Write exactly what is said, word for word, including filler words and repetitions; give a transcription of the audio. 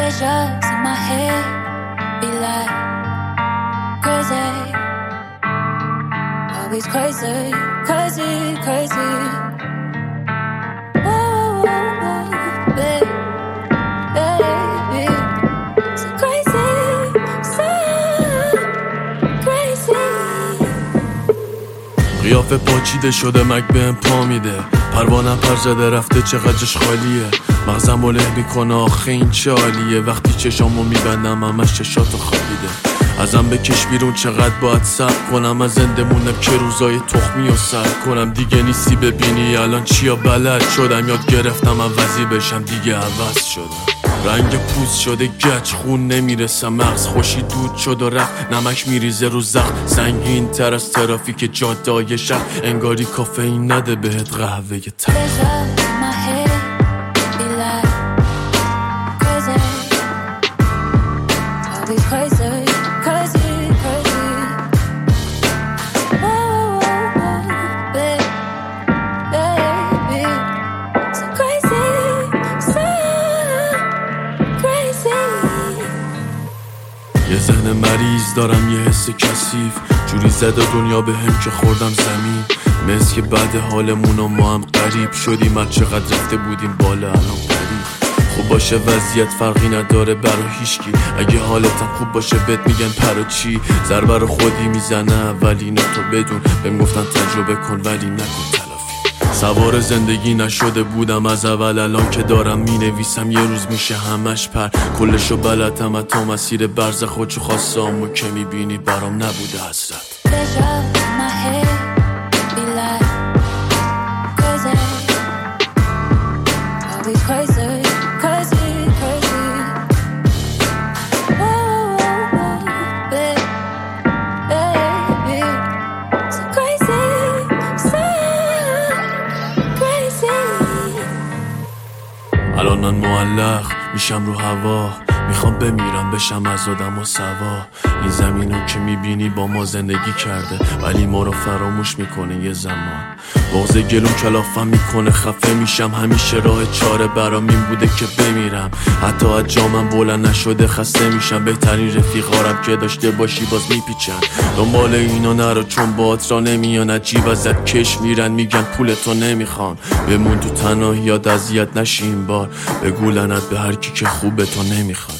Visions in my head be like crazy, always crazy, crazy, crazy. Whoa, baby, baby, so crazy, so crazy. قیافه پاچیده شده مک بهم پا میده، پروانم پر زده رفته چقدرش خالیه، مغزم و له میکنه آخه این چه عالیه، وقتی چشامو میبندم همش چشاتو خوابیده، ازم بکش بیرون چقدر باید صبر کنم، از زنده موندم که روزای تخمی و سر کنم، دیگه نیستی ببینی الان چیا بلد شدم، یاد گرفتم عوضی بشم دیگه عوض شدم، رنگ پوست شده گچ خون نمیرسم، مغز خوشی دود شد و رفت، نمک میریزه رو زخم، سنگین تر از ترافیک جاده‌های شهر، انگاری کافئین نده بهت قهوه تلخ. یه ذهن مریض دارم، یه حس کثیف، جوری زده دنیا به هم که خوردم زمین، مثل که بعد حالمون و ما هم غریب شدیم، از چقدر رفته بودیم بالا الان غریب. خوب باشه وضعیت فرقی نداره برا هیچکی، اگه حالتم خوب باشه بهت میگن پرا چی، ضربه رو خودی میزنه ولی نه تو بدون، بهم گفتن تجربه کن ولی نکن تلافی. سوار زندگی نشده بودم از اول، الان که دارم مینویسم یه روز میشه همش پر، کلشو بلدم حتی مسیر برزخ خودشو خواستم که میبینی برام نبوده حسرت. الان من معلق میشم رو هوا، میخوام بمیرم بشم از آدم و سوا، این زمینو که میبینی با ما زندگی کرده ولی ما رو فراموش میکنه یه زمان، بغض گلوم کلافم میکنه خفه میشم، همیشه راه چاره برام این بوده که بمیرم، حتی از جامم بلند نشده خسته میشم، بهترین رفیقارم که داشته باشی باز میپیچن، دنبال اینا نرو چون باهات را نمیان، عجیب ازت کش میرن میگن پولتو نمیخوان، بمون تو تنهایی یاد اذیت نشی این بار، بگو لعنت به هر کی که خوبه تو نمیخوان.